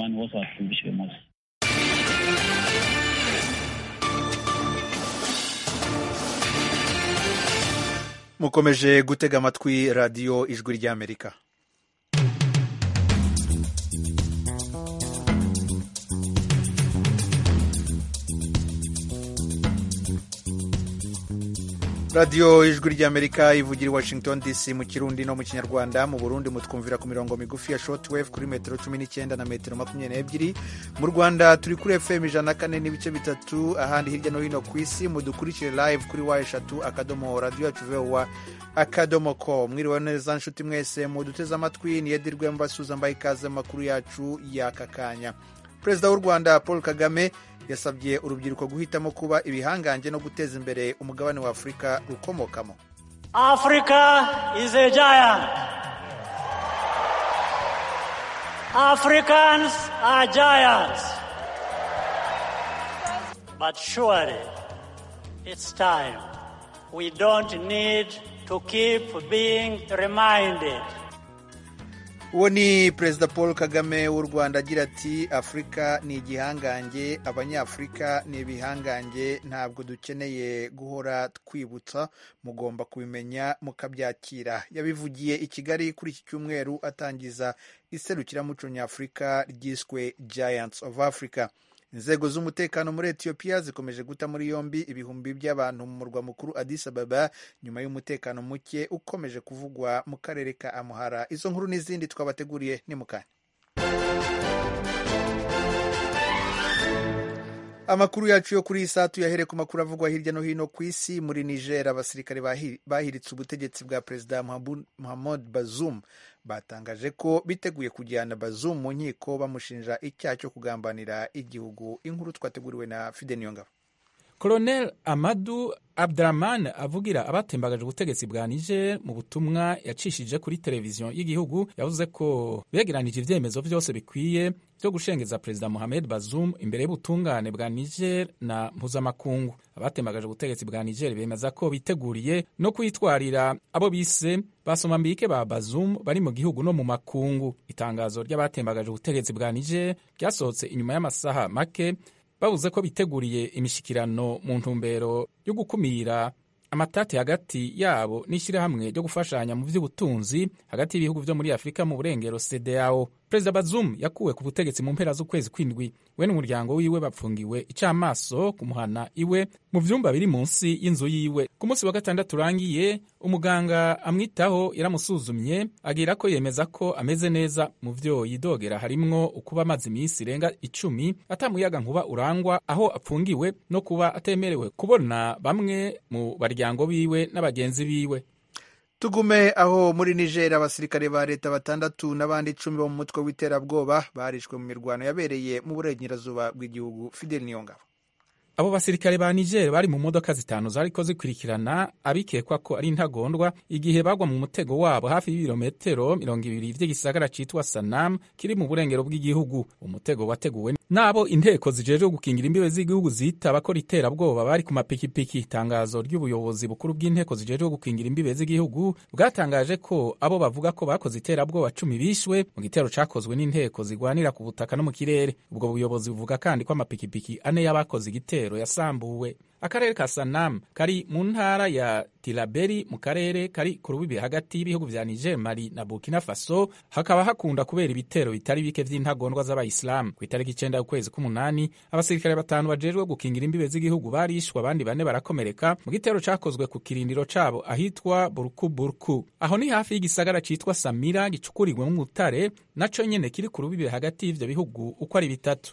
abantu bose batwumvishe uyu munsi. Mukomeje gutega amatwi radiyo ijwi ry'Amerika. radiyo ijwi ry'Amerika ivugira i Washington DC mu Kirundi no mu Kinyarwanda. Mu Burundi mutwumvira ku mirongo migufi ya shortwave kuri metero 19 na metero 22. Mu Rwanda turi kuri FM 104.3, ahandi hirya no hino ku isi mudukurikire live kuri wa3 radio yacu VOA.com. Mwiriwe neza nshuti mwese muduteze amatwi, ni Edirwe mbasuza mbaye ikaze makuru yacu y'aka kanya. Perezida w'u Rwanda Paul Kagame yasabye urubyiruko guhitamo kuba ibihangange no guteza imbere umugabane wa Afurika rukomokamo. Africa is a giant. Africans are giants. But surely it's time. We don't need to keep being reminded. Uwo ni Perezida Paul Kagame w'u Rwanda agira ati Afurika ni igihangange, abanyafurika ni ibihangange, ntabwo dukeneye guhora twibutsa, mugomba kubimenya mukabyakira. Yabivugiye i Kigali kuri iki cyumweru atangiza iserukiramuco nyafurika ryiswe Giants of Africa. Inzego z'umutekano muri Ethiopia zikomeje guta muri yombi ibihumbi by'abantu mu murwa mukuru Addis Ababa nyuma y'umutekano muke ukomeje kuvugwa mu karere ka Amhara. Izo nkuru n'izindi twabateguriye ni mukanya. Amakuru yacu yo kuri isatu yahere ku makuru avugwa hirya no hino ku isi. Muri Niger abasirikare bahiritse ubutegetsi bwa Perezida Mohamed Bazoum batangaje ko biteguye kujyana Bazoum mu nkiko bamushinja icyaha cyo kugambanira igihugu. Inkuru twateguriwe na Fide Niyongabo. Colonel Amadou Abdraman avugira abatembagaje ubutegetsi bwa Niger mu butumwa yacishije kuri televiziyo y'igihugu yavuze ko begeranije ivyemezo vyose bikwiye byo gushengeza Perezida Mohamed Bazoum imbere y'ubutungane bwa Niger na mpuzamakungu. Abatembagaje ubutegetsi bwa Niger bemeza ko biteguriye no kwitwarira abo bise basomambike ba Bazoum bari mu gihugu no mu makungu. Itangazo ry'abatembagaje ubutegetsi bwa Niger ryasohotse inyuma y'amasaha make bavuze ko biteguriye imishikirano mu ntumbero yo gukumira amatati hagati yabo n'ishyirahamwe ryo gufashanya mu by'ubutunzi hagati y'ibihugu byo muri Afurika mu burengero CEDEAO. Perezida Bazoum yakuwe ku butegetsi mu mpera z'ukwezi kw'indwi. We n'umuryango wiwe bapfungiwe icamaso kumuhana iwe mu vyumba biri munsi y'inzu yiwe. Ku munsi wa gatandatu urangiye umuganga amwitaho yaramusuzumye agira ko yemeza ko ameze neza. Mu vyo yidogera harimwo ukuba amaze iminsi irenga 10 atamuyaga nkuba urangwa aho apfungiwe no kuba atemerewe kubona bamwe mu baryango biwe n'abagenzi biwe. Tugume aho muri Niger abasirikare ba leta 6 n'abandi 10 bo mu mutwe w'iterabwoba barishwe mu mirwano yabereye mu burengerazuba bw'igihugu. Fidel Niyongabo. Abo basirikare ba Niger bari mu modoka zitanu zariko zikurikirana abikekwa ko ari intagondwa igihe bagwa mu mutego wabo hafi y'ibirometero 200 vy'igisagara citwa Sanam kiri mu burengero bw'igihugu. Umutego wateguwe nabo inteko zijejwe gukingira imbibe z'igihugu zita bakora iterabwoba bari ku mapikipiki. Itangazo ry'ubuyobozi bukuru bw'inteko zijejwe gukingira imbibe z'igihugu bwatangaje ko abo bavuga ko bakoze iterabwoba 10 bishwe mu gitero cakozwe n'inteko zigwanira ku butaka no mu kirere. Ubwo buyobozi buvuga kandi ko amapikipiki 4 y'abakoze igitero yasambuwe. Akarere ka Sanam kari mu ntara ya Tilaberi mu karere kari ku rubibi hagati y'ibihugu vya Niger, Mali na Burkina Faso. Hakaba hakunda kubera ibitero bitari bike vy'intagondwa z'abayisilamu. Ku itariki 9 y'ukwezi k'umunani abasirikare 5 bajejwe gukingira imbibe z'igihugu barishwa, abandi 4 barakomereka mu gitero cakozwe ku kirindiro cabo ahitwa Burku. Aho ni hafi y'igisagara citwa Samira gicukurirwe mu mutare naco nyene kiri ku rubibi hagati y'ivyo bihugu uko ari bitatu.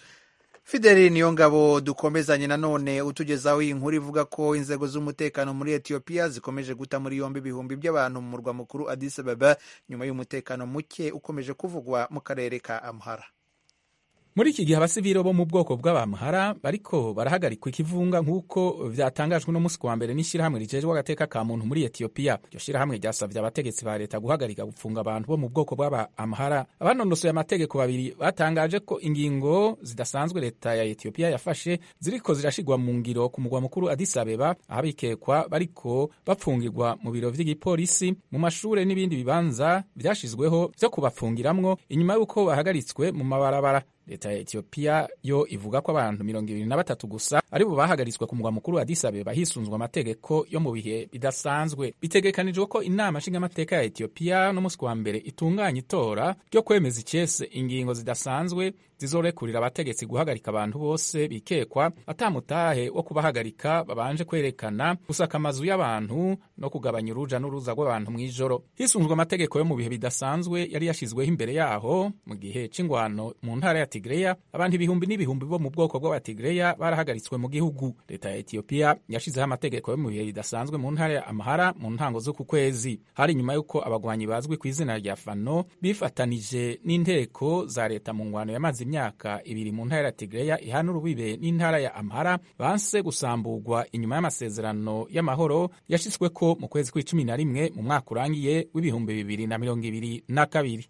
Fidel Niyongabo, dukomezanye nanone utugezaho inkuru ivuga ko inzego z'umutekano muri Ethiopia zikomeje guta muri yombi ibihumbi by'abantu mu murwa mukuru Addis Ababa nyuma y'umutekano muke ukomeje kuvugwa mu karere ka Amhara. muri iki gihe abasivile bo mu bwoko bw'abamhara bariko barahagarikwa ikivunga nk'uko vyatangajwe no musi wa mbere n'ishirahamwe rijejwe agateka ka muntu muri Ethiopia. Iryo shirahamwe ryasavye abategetsi ba leta guhagarika gupfunga abantu bo mu bwoko bw'abamhara. Abanonosoye amategeko babiri batangaje ko ingingo zidasanzwe leta ya Ethiopia yafashe ziriko zirashigwa mu ngiro ku mugwa mukuru Addis Abeba, abikekwa bariko bapfungirwa mu biro vy'igipolisi, mu mashure n'ibindi bibanza vyashizweho vyo kubapfungiramwo inyuma y'uko bahagaritswe mu mabarabara. Leta ya Ethiopia yo ivuga ko abantu 23 gusa ari bo bahagaritswe ku mugwa mukuru Addis Abeba hisunzwe amategeko yo mu bihe bidasanzwe. Bitegekanijwe ko inama nshingamateka ya Ethiopia no musi wa mbere itunganya itora ryo kwemeza icese ingingo zidasanzwe zizorekurira abategetsi guhagarika abantu bose bikekwa atamutahe wo kubahagarika babanje kwerekana, gusaka amazu y'abantu no kugabanya uruja n'uruza rw'abantu mw'ijoro. Hisunzwe amategeko yo mu bihe bidasanzwe yari yashizweho imbere yaho mu gihe c'ingwano mu ntara ya Tigreya, abantu ibihumbi n'ibihumbi bo mu bwoko bw'abatigreya barahagaritswe mu gihugu. Leta ya Ethiopia yashizeho amategeko yo mu bihe bidasanzwe mu ntara ya Amhara mu ntango z'uku kwezi. Hari nyuma y'uko abagwanyi bazwi ku izina rya Fano bifatanije n'inteko za leta mu ngwano yamaze imyaka ibiri mu ntara ya Tigreya ihana urubibe n'intara ya Amhara banse gusamburwa inyuma y'amasezerano y'amahoro yashitsweko mu kwezi kwa11 mu mwaka urangiye w'ibihumbi 2022.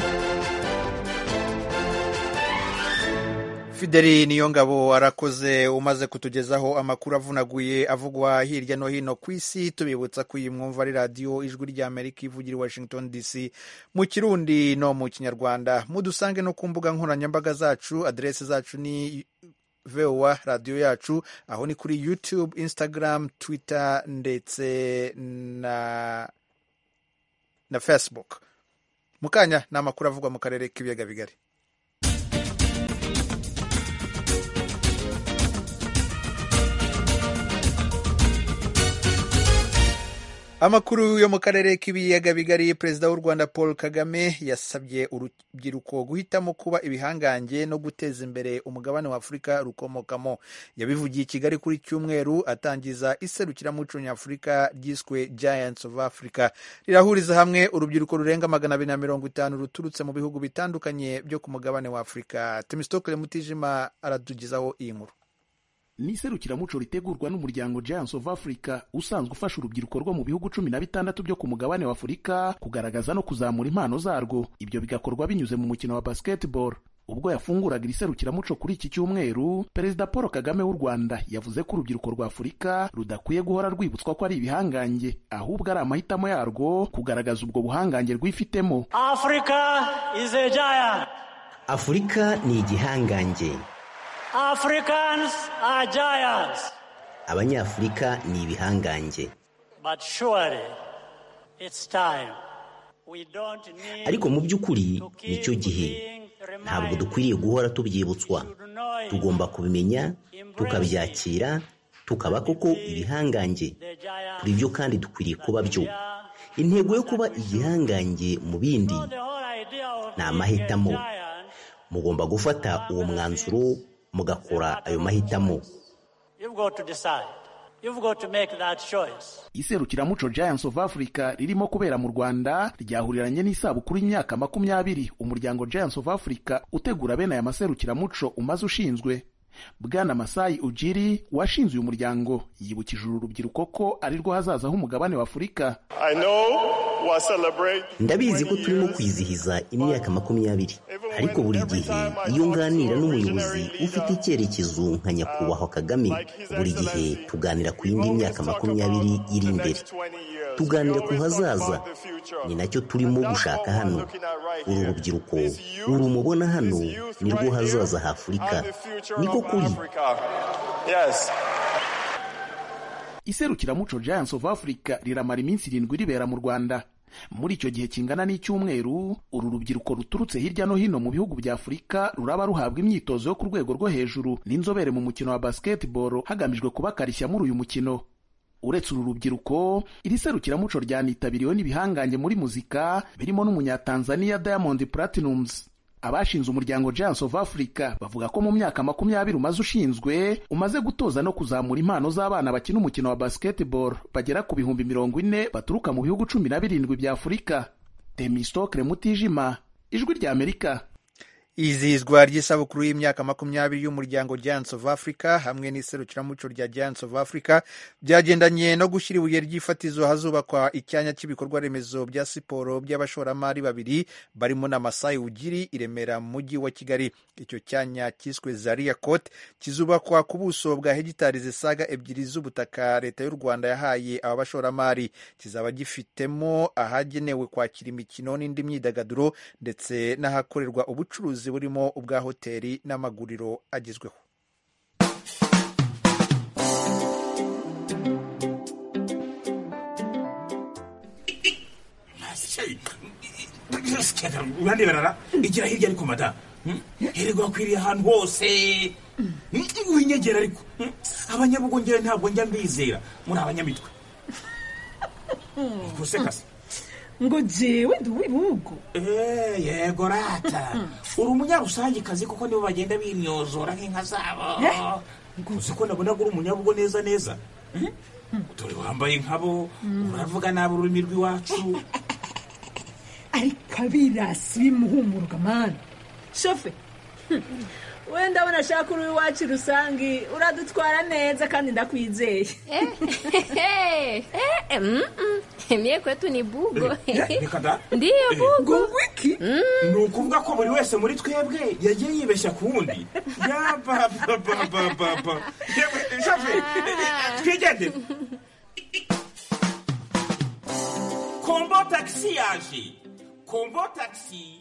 Fideli Niyongabo arakoze, umaze kutugezaho amakuru avunaguye avugwa hirya no hino ku isi. Tubibutsa ko iyi mwumva ari radio Ijwi ry'Amerika ivugira i Washington DC mu Kirundi no mu Kinyarwanda. Mudusange no ku mbuga nkoranyambaga zacu, adresse zacu ni VOA radio yacu, aho ni kuri YouTube, Instagram, Twitter ndetse na Facebook. Mukanya n'amakuru avugwa mu karere k'ibiyaga bigari. Amakuru yo mu karere k'ibiyaga bigari. Perezida w'u Rwanda Paul Kagame yasabye urubyiruko guhitamo kuba ibihangange no guteza imbere umugabane wa Afurika rukomokamo. Yabivugiye i Kigali kuri Cyumweru atangiza iserukiramuco nyafurika ryiswe Giants of Africa. Rirahuriza hamwe urubyiruko rurenga 250 ruturutse mu bihugu bitandukanye byo ku mugabane wa Afurika. Temistokle Mutijima aradugizaho iyi nkuru. Ni iserukiramuco ritegurwa n'umuryango Giants of Africa usanzwe ufasha urubyiruko rwo mu bihugu 16 byo ku mugabane wa Afurika kugaragaza no kuzamura impano zarwo. Ibyo bigakorwa binyuze mu mukino wa basketball. Ubwo yafunguraga iri serukiramuco kuri iki Cyumweru, Perezida Paul Kagame w'u Rwanda yavuze ko urubyiruko rwa Afurika rudakwiye guhora rwibutswa ko ari ibihangange, ahubwo ari amahitamo yarwo kugaragaza ubwo buhangange rwifitemo. Africa is a giant. Afurika ni igihangange. Africans are giants. Abanyafurika ni ibihangange. But surely it's time. We don't need. Ariko mu by'ukuri nicyo gihe. Ntabwo dukwiriye guhora tubyibutswa. Tugomba kubimenya, tukabyakira, tukaba koko ibihangange. Kuri byo kandi dukwiriye kuba byo. Intego yo kuba igihangange mu bindi ni amahitamo. Mugomba gufata uwo mwanzuro mugakora ayo mahitamo. You've got to decide. You've got to make that choice. Iserukiramuco Giants of Africa ririmo kubera mu Rwanda ryahuriranye n'isabukuru y'imyaka 20 umuryango Giants of Africa utegura bene aya maserukiramuco umaze ushinzwe. Bwana Masai Ujiri washinze uyu muryango yibukije urubyiruko ko ari rwo hazaza h'umugabane wa Afurika. Ndabizi ko turimo kwizihiza imyaka 20, ariko buri gihe iyo nganira n'umuyobozi ufite icyerekezo nka nyakubahwa Kagame, buri gihe tuganira ku yindi myaka 20 iri imbere. Tuganira ku hazaza. Ni nacyo turimo gushaka hano. Uru rubyiruko urumubona hano ni rwo hazaza ha Afurika. Niko kuri. Yes. Iserukiramuco Giants of Africa riramara iminsi 7 ribera mu Rwanda. Muri icyo gihe kingana n'icyumweru, uru rubyiruko ruturutse hirya no hino mu bihugu bya Afurika ruraba ruhabwa imyitozo yo ku rwego rwo hejuru n'inzobere mu mukino wa basketball hagamijwe kubakarishya muri uyu mukino. Uretse uru rubyiruko, iri serukiramuco ryanitabiriwe n'ibihangange muri muzika birimo n'umunyatanzania Diamond Platnumz. Abashinze umuryango Giants of Africa bavuga ko mu myaka 20 umaze ushinzwe umaze gutoza no kuzamura impano z'abana bakina umukino wa basketball bagera ku 40,000 baturuka mu bihugu 17 bya Afurika. Temistokle Mutijima, Ijwi ry'Amerika. izihizwa ry'isabukuru y'imyaka 20 y'umuryango Giants of Africa hamwe n'iserukiramuco rya Giants of Africa byagendanye no gushyira ibuye ry'ifatizo hazubakwa icyanya cy'ibikorwa remezo bya siporo by'abashoramari babiri barimo na Masai Ujiri i Remera mu mujyi wa Kigali. Icyo cyanya cyiswe Zaria Court kizubakwa ku buso bwa hegitari zisaga 2 z'ubutaka leta y'u Rwanda yahaye aba bashoramari. Kizaba gifitemo ahagenewe kwakira imikino n'indi myidagaduro ndetse n'ahakorerwa ubucuruzi burimo ubwa hoteli n'amaguriro agezweho. Urandeberara igira hirya ariko mada herego akwiriye ahantu hose winyegera ariko abanyabugongera ntabwo njya mbizera muri abanyamitwe gusekase ngo jewe ndi uw'ibihugu yego rata uri umunyarusange kazi kuko nibo bagenda bimyozora nk'inka zabo uzi ko nabona uri umunyabugo neza neza dore wambaye nkabo uravuga nabi ururimi rw'iwacu ariko abirasi bimuhumuruka mani shofe wenda ndabona ashaka uri iwacu rusange uradutwara neza kandi ndakwizeye. Mie kwetu ni bugo. Ndiyo bugo. Wiki? Ni ukuvuga ko buri wese muri twebwe yagiye yibeshya ku wundi. Yaba. Shofe, twigende. Kombo taxi yaje. Kombo taxi.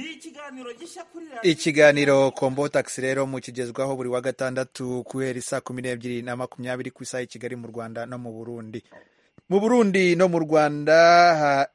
Ikiganiro Kombo Taxi rero mukigezwaho buri wa gatandatu guhera saa 12:20 ku isaha i Kigali mu Rwanda no mu Burundi. Mu Burundi no mu Rwanda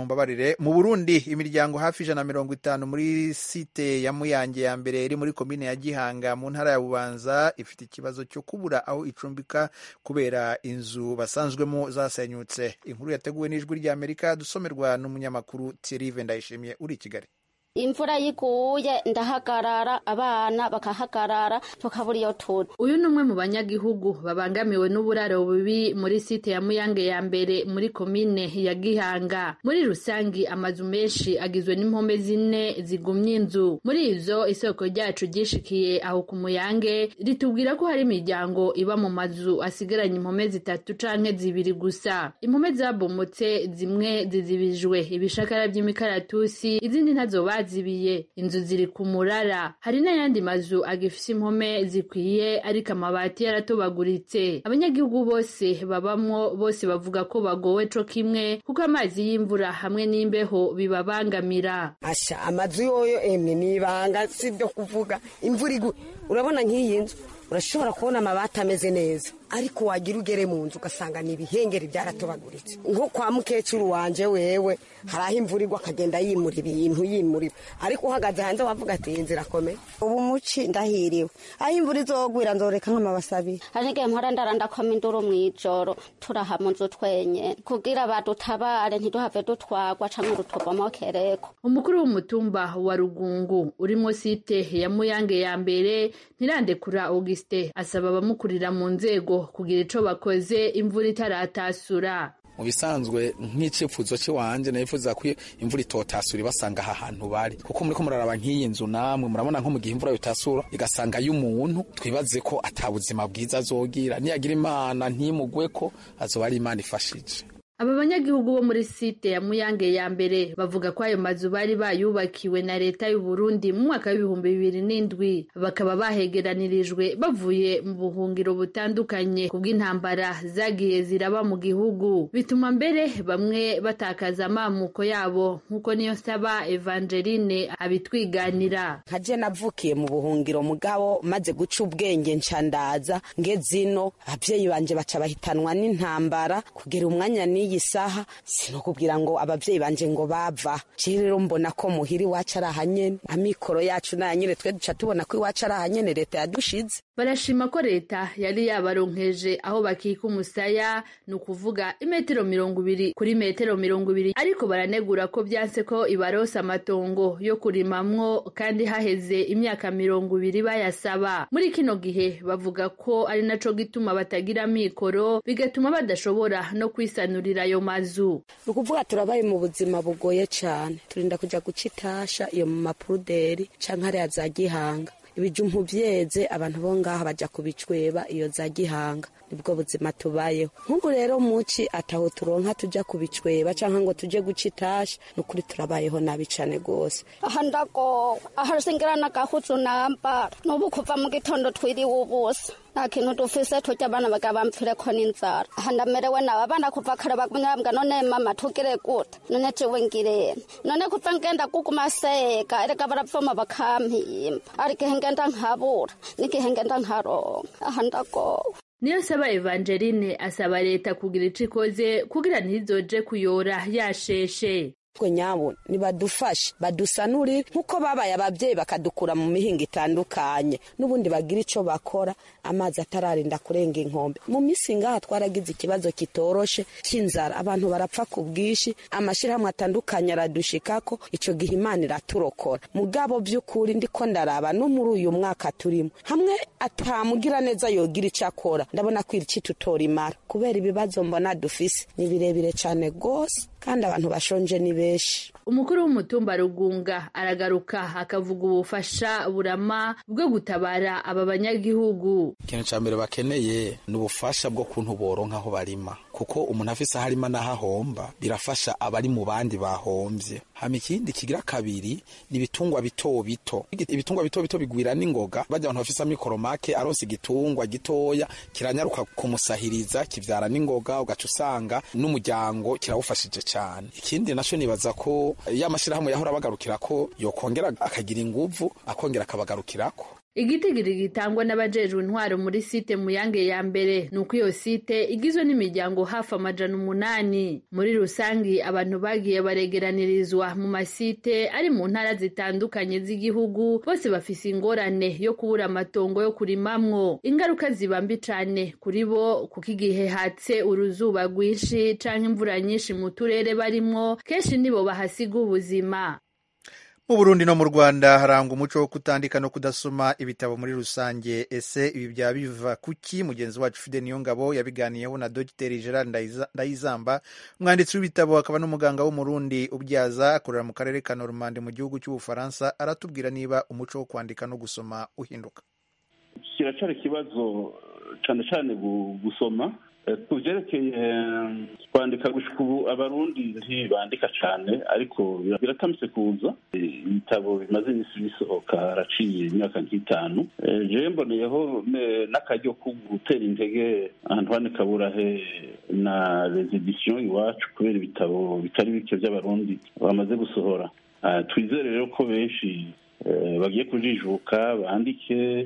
mu Burundi imiryango hafi 150 muri site ya Muyange ya mbere iri muri komine ya Gihanga mu ntara ya Bubanza ifite ikibazo cyo kubura aho icumbika kubera inzu basanzwemo zasenyutse. Inkuru yateguwe n'Ijwi ry'Amerika dusomerwa n'umunyamakuru Thierry Vendayishimiye uri i Kigali. Imvura yiguye ndahagarara abana bakahagarara tukabura iyo tuntu. Uyu numwe mu banyagihugu babangamiwe n'uburaro bubi muri site ya Muyange ya mbere muri komine ya Gihanga. Muri rusangi amazu menshi agizwe n'impome 4 zigumye inzu. Muri izo isoko ryacu gishikiye aho ku Muyange ritubwira ko hari imiryango iba mu mazu asigaranye impome 3 canke 2 gusa. Impome zabomotse zimwe zizibijwe ibishakara by'imikaratusi izindi ntazo zibiye. Inzu ziri ku murara. Hari n'ayandi mazu agifise impome zikwiye ariko amabati yaratobaguritse. Abanyagihugu bose babamwo bose bavuga ko bagowe co kimwe kuko amazi y'imvura hamwe n'imbeho bibabangamira. Asha amazu yoyo emwe nibanga sibyo kuvuga imvura urabona nk'iyi nzu urashobora kubona amabati ameze neza ariko wagira ugere mu nzu ugasanga ni ibihengeri byaratobaguritse. Nko kwa mukecuru wanje wewe haraho imvura igwa akagenda yimura ibintu ariko uhagaze hanze wavuga ati inzira komeye ubu muci ndahiriwe aho imvura izogwira nzoreka nk'amabasabiri. Ariko mpora ndaranda kwa minduro mwijoro turaha mu nzu twenye kugira badutabare ntiduhave dutwagwa canke rutobamo kereko. Umukuru w'umutumba wa Rugungu urimo site ya Muyange ya mbere Ntirandekura Auguste asaba abamukurira mu nzego kugira ico bakoze imvura itaratasura. Mu bisanzwe nk'icipfuzo cy'wanje nayifuza ko imvura itotasura basanga aha hantu bari kuko muri ko muraraba nk'iyi nzu namwe murabona nko mu gihe imvura yotasura igasanga y'umuntu twibaze ko atabuzima bwiza azogira niyagira Imana ntimugwe ko azoba ari Imana ifashije. Aba banyagihugu bo muri site ya Muyange ya mbere bavuga ko ayo mazu bari bayubakiwe na leta y'u Burundi mu mwaka wa 2007 bakaba bahegeranirijwe bavuye mu buhungiro butandukanye kubw'intambara zagiye ziraba mu gihugu bituma mbere bamwe batakaza amamuko yabo nkuko niyo saba Evangeline abitwiganira. Kaje navukiye mu buhungiro mugabo maze guca ubwenge ncandaza ngezino abavyeyi banje baca bahitanwa n'intambara kugera umwanya ni yisaha sinokubwira ngo abavyeyi banje ngo bava rero mbona ko muhiri wacu arahanyene amikoro yacu nanyene twe duca tubona ko iwacu arahanyene leta yadushize. Barashima ko leta yari yabaronkeje aho bakika umusaya ni ukuvuga imetero 200 kuri metero 200 ariko baranegura ko byanse ko ibarosa amatongo yo kurimamwo kandi haheze imyaka 200 bayasaba. Muri kino gihe bavuga ko ari naco gituma batagira amikoro bigatuma badashobora no kwisanurira gusambura ayo mazu. Ni ukuvuga turabaye mu buzima bugoye cyane, turinda kujya guca itasha iyo mu mapuruderi canke hariya za Gihanga. Ibijumbu vyeze abantu bo ngaha baja kubicweba iyo za Gihanga, nibwo buzima tubayeho. Nk'ubu rero muci ataho turonka tuja kubicweba canke ngo tuje guca itasha, nukuri turabayeho nabi cane gose. Aha ndago aha singera nagahuzu nambara n'ubu kuva mu gitondo twiriwe ubusa nta kintu dufise turya abana bagabampfire ko n'inzara. Aha ndamerewe nawe abana kuva kare bagumyambwa none mama tugire gute none jewe ngirene none kuva ngenda kuguma seka erega barapfuma bakampimba ariko ngenda nkabura n'igihe ngenda nkaronka. Aha ndago Niyonsaba Evangeline asaba leta kugira ico ikoze kugira ntizoje kuyora yasheshe. Twe nyabo nibadufashe badusanurire nkuko babaye abavyeyi bakadukura mu mihinga itandukanye n'ubundi bagira ico bakora amazi atararinda kurenga inkombe. Mu misi ngaha twaragize ikibazo kitoroshe c'inzara, abantu barapfa ku bwishi, amashirahamwe atandukanye aradushikako, ico gihe Imana iraturokora. Mugabo vy'ukuri ndiko ndaraba no muri uyu mwaka turimo hamwe atamugira neza yogira ico akora, ndabona ko iri tutora imara kubera ibibazo mbona dufise ni birebire cane gose kandi abantu bashonje ni benshi. Umukuru w'umutumba Rugunga aragaruka akavuga ubufasha burama bwo gutabara aba banyagihugu. Ikintu ca mbere bakeneye ni ubufasha bwo kuntu boronka aho barima, kuko umuntu afise aho arima n'aho ahomba birafasha abari mu bandi bahomvye. Hama ikindi kigira kabiri ni ibitungwa bito bito. Ibitungwa bito bito bigwira n'ingoga, baje abantu bafise amikoro make aronse igitungwa gitoya kiranyaruka kumusahiriza kivyara n'ingoga, ugaca usanga n'umuryango kirawufashije cyane. Ikindi naco nibaza ko y'amashirahamwe yahora bagarukira ko yokongera akagira inguvu akongera akabagarukirako. Igitigiri gitangwa n'abajejwe intwaro muri site Muyange ya mbere nuko iyo site igizwe n'imiryango hafi 800. Muri rusangi abantu bagiye baregeranirizwa mu masite ari mu ntara zitandukanye z'igihugu, bose bafise ingorane yo kubura amatongo yo kurimamwo. Ingaruka zibambi cane kuri bo kuko igihe hatse uruzuba rwinshi canke imvura nyinshi mu turere barimwo kenshi nibo bahasiga ubuzima. Mu Burundi no mu Rwanda harangwa umuco wo kutandika no kudasoma ibitabo muri rusange. Ese ibi byaba biva kuki? Mugenzi wacu Fide Niyongabo yabiganiyeho na Dr. Gerard Ndayizamba, umwanditsi w'ibitabo akaba n'umuganga w'umurundi ubyaza, akorera mu karere ka Normande mu gihugu cy'Ubufaransa. Aratubwira niba umuco wo kwandika no gusoma uhinduka. Kiracari ikibazo cyane cyane gusoma kuvyerekeye kwandika gushika ubu abarundi ntibandika cyane, ariko biratamise kuza ibitabo bimaze imisi bisohoka haraciye imyaka nk'itanu. Jewe mboneyeho n'akaryo ko gutera intege Antoine Kaburahe na les éditions iwacu kubera ibitabo bitari bike by'abarundi bamaze gusohora. Twizere rero ko benshi bagiye kujijuka bandike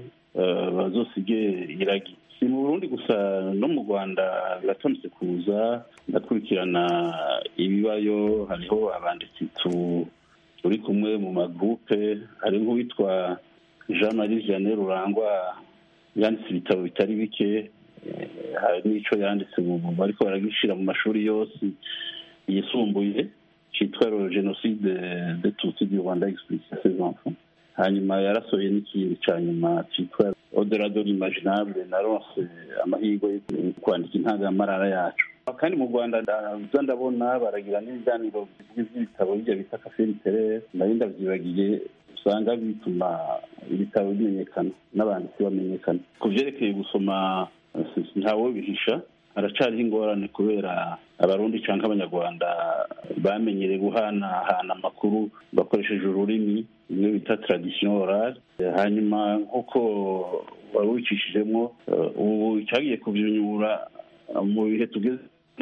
bazosige iragi. Si mu Burundi gusa no mu Rwanda biratamise kuza, ndakurikirana ibibayo. Hariho abanditsi turi kumwe mu magrupe, hari nk'uwitwa Jean-Marie Vianney Rurangwa yanditse ibitabo bitari bike, hari n'ico yanditse ubu bariko baragishira mu mashuri yose yisumbuye citwa le génocide des Tutsis du Rwanda expliqué à ses enfants. Hanyuma yarasohoye n'ikindi ca nyuma citwa Au-delà de l'imaginable, naronse amahirwe yo kwandika intangamarara yacu. Kandi mu Rwanda ndabona baragira n'ibiganiro by'ibitabo bijya bita café littéraire, nari ndavyibagiye, usanga bituma ibitabo bimenyekana n'abanditsi bamenyekana. Ku vyerekeye gusoma ntawo bihisha, haracariho ingorane kubera abarundi canke abanyarwanda bamenyereye guhanahana amakuru bakoresheje ururimi imwe bita tradition orale. Hanyuma nk'uko wari wicishijemwo ubu cyagiye kuvyunyura mu bihe tugeze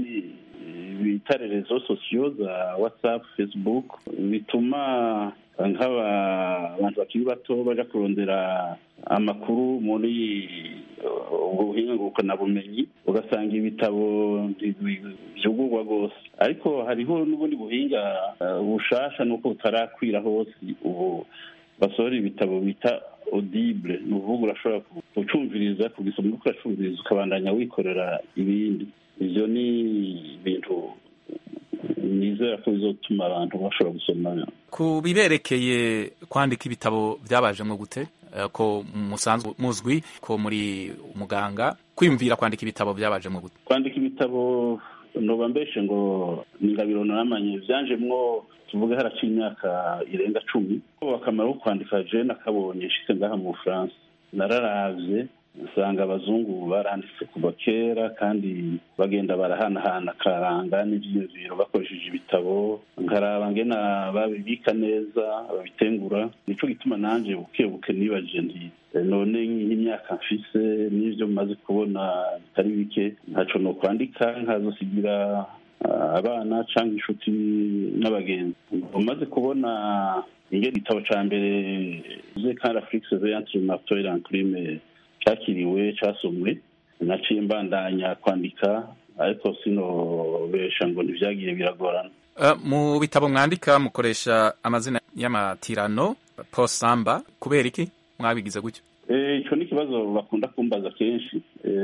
bita rezo sosiyo za WhatsApp, Facebook, bituma nk'abantu bakiri bato baja kurondera amakuru muri ubuhinga ngurukanabumenyi, ugasanga ibitabo vyugurwa rwose. Ariko hariho n'ubundi buhinga bushasha nuko butarakwira hose. Ubu basohora ibitabo bita audible, ni ukuvuga urashobora kucumviriza, kugisoma ukacumviriza ukabandanya wikorera ibindi. Ivyo ni ibintu nizera ko bizotuma abantu bashobora gusoma. Ku biberekeye kwandika ibitabo byabajemwo gute? Ko musanzwe muzwi ko muri umuganga, kwiyumvira kwandika ibitabo byabajemwo gute? Kwandika ibitabo noba mbeshe ngo ni ngabiro naramanye vyanjemwo tuvuge haraciye imyaka irenga 10 akamaro ko kwandika je nakabonye nshitse ngaha mu France nararavye usanga abazungu baranditse kuva kera kandi bagenda barahanahana karanga n'ivyiyumviro bakoresheje ibitabo nkaraba ngena babibika neza babitengura nico gituma nanje bukebuke nibaje nti none nk'imyaka mfise n'ivyo maze kubona bitari bike ntaco no kwandika nkazosigira abana canke inshuti n'abagenzi umaze kubona ingene igitabo ca mbere ze kandi Afrique c'est entre marteau et l'enclume cyakiriwe cyasomwe naciye mbandanya kwandika ariko sinobesha ngo ntivyagiye biragorana. Mu bitabo mwandika mukoresha amazina y'amatirano posamba kubera iki mwabigize gutyo? Ico ni kibazo bakunda kumbaza kenshi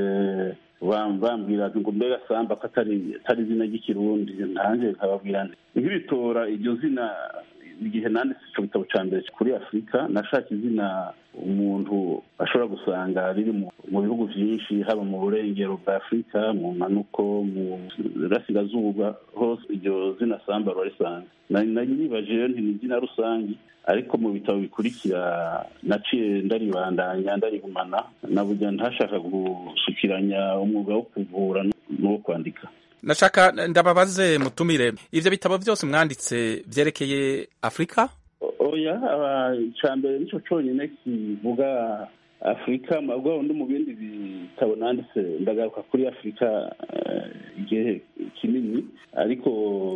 bambwira ngo mbega samba ko atari izina ry'ikirundi ntanje nkababwira nk'ibitora iryo zina igihe nanditse ico gitabo ca mbere kuri Afrika nashaka izina umuntu ashobora gusanga riri mu bihugu vyinshi haba mu burengero bwa Afrika mu manuko mu rasigazuba hose iryo zina samba rwarisanga nibaje nti ni izina rusangi ariko mu bitabo bikurikira naciye ndaribandanya ndarigumana naburya ntashaka gusukiranya umwuga wo kuvura no kwandika. Nashaka ndababaze mutumire ivyo bitabo byose mwanditse vyerekeye Afrika? Oya icambere nico conyene kivuga Afrika mabwo undi mu bindi bitabo nanditse ndagaruka kuri Afrika igihe kinini ariko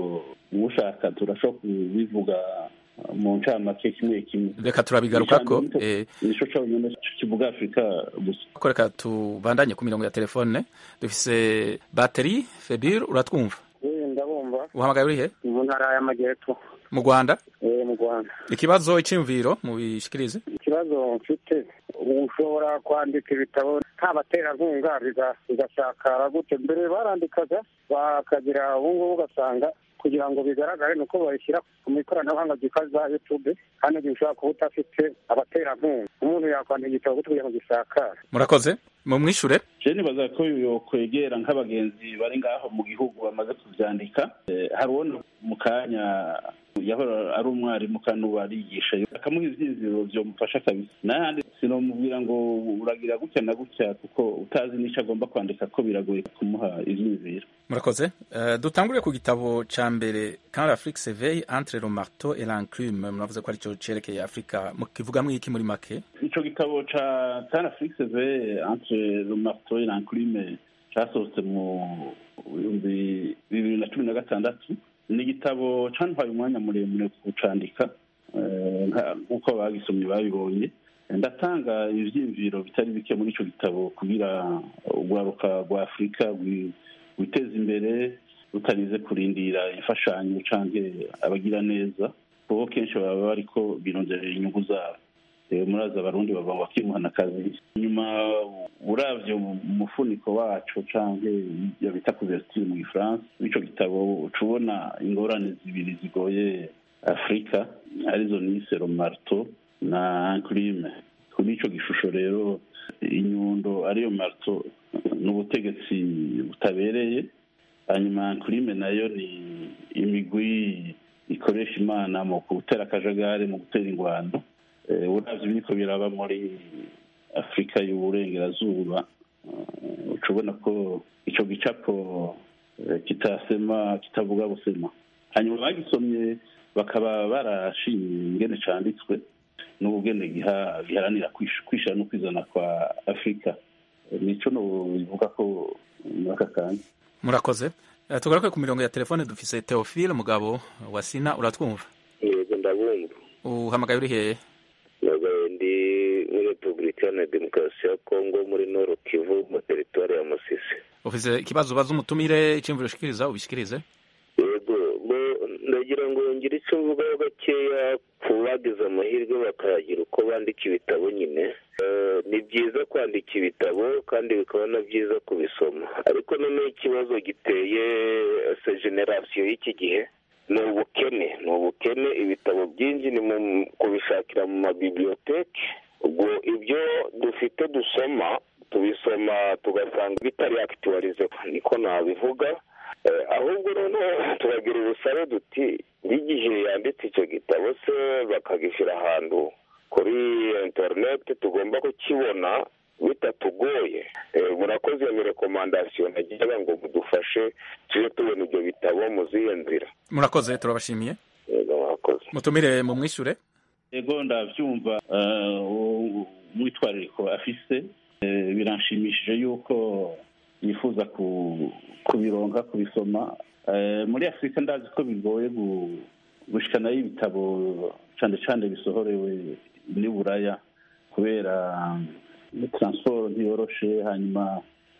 ushaka turashobora kubivuga mu ncamake kimwe reka turabigarukako nico conyene kivuga Afrika gusa. Reka tubandanye ku mirongo ya telefone dufise bateri Febir uratwumva? Ndabumva. Uhamagaye urihe? Mu ntara y'Amajyepfo. Mu Rwanda? Mu Rwanda. Ikibazo iciyumviro mubishikirize? Ikibazo mfite ushobora kwandika ibitabo nta baterankunga bigashakara gute mbere barandikaga bakagira ubungubu ugasanga kugira ngo bigaragare nuko babishyira mu ikoranabuhanga ryitwa YouTube kandi bishobora kuba utafite abaterankunga umuntu yakwandika igitabo kugira ngo gisakare. Murakoze mumwishure. Je nibaza ko yokwegera nk'abagenzi bari ngaho mu gihugu bamaze kuvyandika hari uwo mu kanya yahora ari umwarimu kandi ubarigisha akamuha ivyiziro vyomufasha kabisa nahandi sinomubwira ngo uragira gutya na gutya kuko utazi n'ico agomba kwandika ko biragoye kumuha ivyiziro. Murakoze dutangure ku gitabo ca mbere quand l'Afrique s'éveille entre le marteau et l'enclume muravuze ko arico cerekeye Afrika mukivugamwo iki muri make? Ico gitabo ca quand l'Afrique s'éveille entre le marteau et l'enclume casohotse mu 2016 ni igitabo cantwaye umwanya muremure kucandika nk'uko bagisomye babibonye ndatanga ivyiyumviro bitari bike muri ico gitabo kugira urwaruka rwa Afrika rwiteza imbere rutarize kurindira imfashanyo canke abagira neza kuko kenshi baba bariko birondera inyungu zabo. Muraza abarundi bava bakimuhana akazi nyuma uravye umufuniko wacu canke bita couverture mu Gifaransa ico gitabo ucubona ingorane zibiri zigoye Afrika arizo nise le marteau na enclume. Kuri ico gishusho rero inyundo ariyo marteau n'ubutegetsi butabereye hanyuma enclume nayo ni imigwi ikoresha imana mu gutera akajagari mu gutera ingwano. Uravye biriko biraba muri Afrika y'uburengerazuba ucubona ko ico gicapo kitavuga busema hanyuma bagisomye bakaba barashimye ingene canditswe n'ubugene giharanira kwishira no kwizana kwa Afrika nico no bivuga ko mwaka kanya. Murakoze tugaruke ku mirongo ya telefone dufise Theophile Mugabo wa Sina uratwumva? Yego ndabumva. Uhamagaye uri hehe? Ndi muri Repubulika ya Demokarasi ya Kongo muri Nord Kivu mu teritwari ya Masisi. Ufise ikibazo baza umutumire icimviro ushikiriza ubishikirize? Yego ndagira ngo ngire icyo mvuga gakeya ku bagize amahirwe bakagira uko bandika ibitabo nyine. Ni byiza kwandika ibitabo kandi bikaba na byiza kubisoma ariko noneho ikibazo giteye generasiyo y'iki gihe ni ubukene ibitabo byinshi ni mu kubishakira mu mabiblioteke ubwo ibyo dufite dusoma tubisoma tugasanga bitari akituwarize niko nabivuga ahubwo noneho turagira ubusabe duti n'igihe yanditse icyo gitabo se bakagishyira ahantu kuri interineti tugomba kukibona bitatugoye. Murakoze iyo rekomandasiyo nagira ngo mudufashe tujye tubona ibyo bitabo mu zihe nzira. Murakoze, turabashimiye. Yego, murakoze. Mutumire mu mwishure. Yego, ndabyumva umwitwarariko afise, biranshimishije yuko yifuza kubironka kubisoma. Muri Afurika ndazi ko bigoye gushikanayo ibitabo cyane cyane bisohorewe ni Buraya kubera transport ntiyoroshe, hanyuma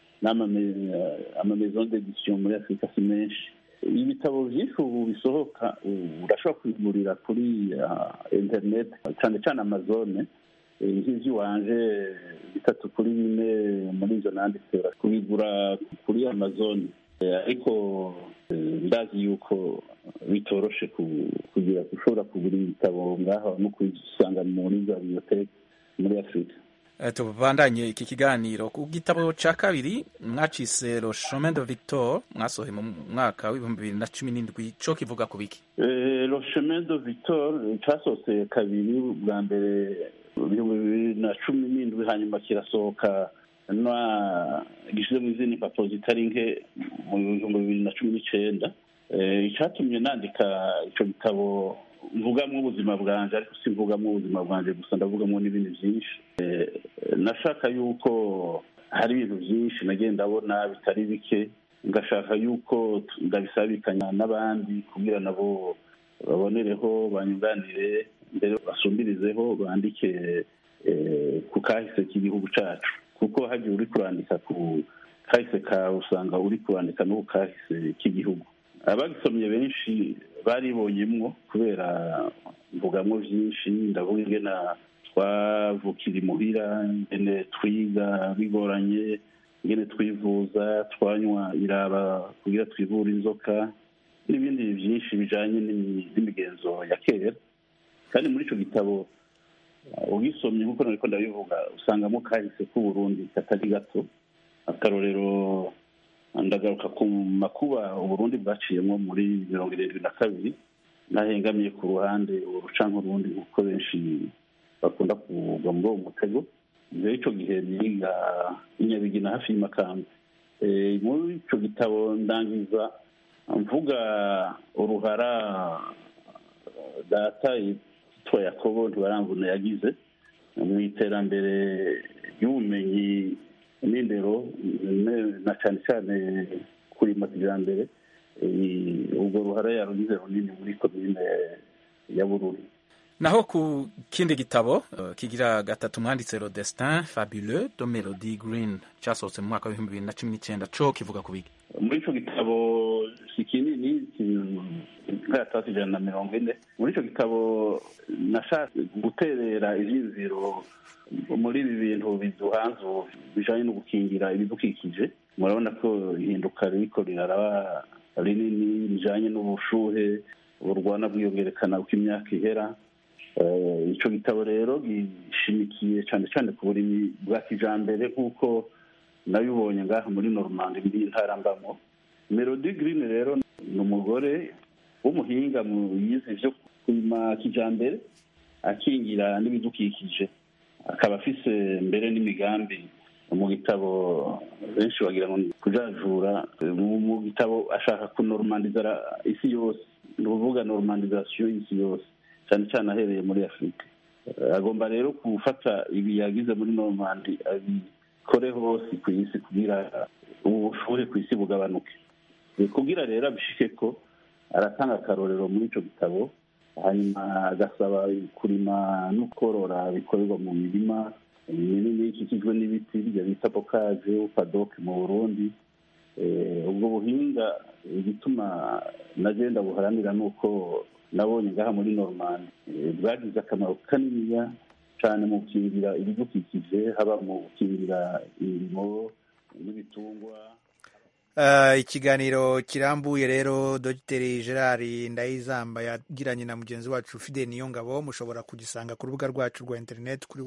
n'amamezo d'edition muri Afurika si menshi. Ibitabo byinshi ubu bisohoka urashobora kubigurira kuri internet, cyane cyane Amazon. Nk'ivy'iwanje 3 kuri 4 muri izo nanditse kubigura kuri Amazon, ariko ndazi yuko bitoroshe kugira ushobora kugura ibitabo ngaho no kubisanga muri za biblioteke muri Afurika. Tubandanye iki kiganiro ku gitabo ca kabiri mwacise Le Chemin de Victor, mwasohoye mu mwaka wa 2017, co kivuga ku biki? Le Chemin de Victor casohotse kabiri, bwa mbere 2017 hanyuma kirasohoka gishize mu izindi mpapuro zitari nke mu 2019. Icatumye nandika ico gitabo mvugamwo ubuzima bwanje, ariko simvugamwo ubuzima bwanje gusa, ndavugamwo n'ibindi byinshi. Nashaka yuko hari ibintu byinshi nagiye ndabona bitari bike, ngashaka yuko ndabisabikanya n'abandi kugira nabo babonereho banyunganire, mbere basumbirizeho bandike ku kahise k'igihugu cacu, kuko hagiye uri kurandika ku kahise kawe usanga uri kurandika no ku kahise k'igihugu. Abagisomye benshi baribonyemwo kubera mvugamwo byinshi, ndavuga ingene twavukira imuhira, ingene twiga bigoranye, ingene twivuza, twanywa iraba kugira twivura inzoka, n'ibindi byinshi bijanye n'imigenzo ya kera. Kandi muri ico gitabo ugisomye nk'uko nariko ndabivuga usangamo kahise k'Uburundi katari gato. Akarorero ndagaruka ku makuba Uburundi bwaciyemwo muri 1972, nahengamiye ku ruhande urucanka urundi kuko benshi bakunda kugwa muri uwo mutego. Muri ico gihe niga inyabigina hafi y'Imakamba. Muri ico gitabo ndangiza mvuga uruhara data yitwa Yakobo Ntibaramvuna yagize mu iterambere ry'ubumenyi n'indero, na cyane cyane kurima kijambere. Ubwo ruhara yarugize runini muri komine ya Bururi. Naho ku kindi gitabo kigira gatatu mwanditse Le Destin Fabuleux de Melody Green, cyasohotse mu mwaka wa 2019, co kivuga ku biki? Muri ico gitabo si kinini, nk'atasi 140. Muri ico gitabo nashatse guterera ivyiziro muri ibi bintu biduhanze bijanye no gukingira ibidukikije. Murabona ko ihinduka riko riraraba rinini bijanye n'ubushuhe burwana bwiyongerekana uko imyaka ihera. Ico gitabo rero gishimikiye cyane cyane ku burimi bwa kijambere nk'uko nabibonye ngaha muri Normandie muri ntara mbamo. Melody Green rero ni umugore w'umuhinga mu yize vyo kurima kijambere, akingira n'ibidukikije, akaba afise mbere n'imigambi mu gitabo benshi bagira ngo kujajura. Mu gitabo ashaka kunormandiza isi yose, ni ukuvuga normandization y'isi yose, cyane cyane ahereye muri Afurika. Agomba rero gufata ibi yagize muri Normandie abikore hose ku isi kugira ubushuhe ku isi bugabanuke. Kugira rero abishike ko aratanga akarorero muri ico gitabo, hanyuma agasaba kurima no korora bikorerwa mu mirima minini ikikijwe n'ibiti bita bocage paddock mu Burundi. Ubwo buhinga igituma nagenda buharanira nuko nabonye ngaha muri Normandie bwagize akamaro kaniniya cyane mu gukingira ibidukikije, haba mu gukingira imirimo n'ibitungwa. ikiganiro kirambuye rero Dr Gerard Ndayizamba yagiranye na mugenzi wacu Fidel Niyongabo mushobora kugisanga ku rubuga rwacu rwa internet kuri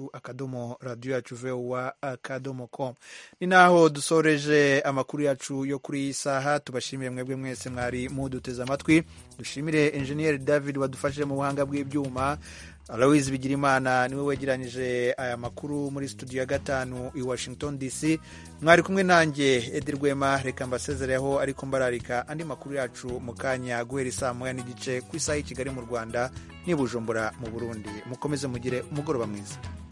wa3.radio.com. Ni naho dusoreje amakuru yacu yo kuri iyi saha. Tubashimire mwebwe mwese mwari muduteze amatwi. Dushimire Engineer David wadufashije mu buhanga bw'ibyuma. Aloise Bigirimana niwe wegeranyije aya makuru muri studio ya 5 i Washington DC. Mwari kumwe nanjye Edi Rwema, reka mbasezereho ariko mbararika andi makuru yacu mu kanya guhera saa 1:30 ku isaha y'i Kigali mu Rwanda n'i Bujumbura mu Burundi. Mukomeze mugire umugoroba mwiza.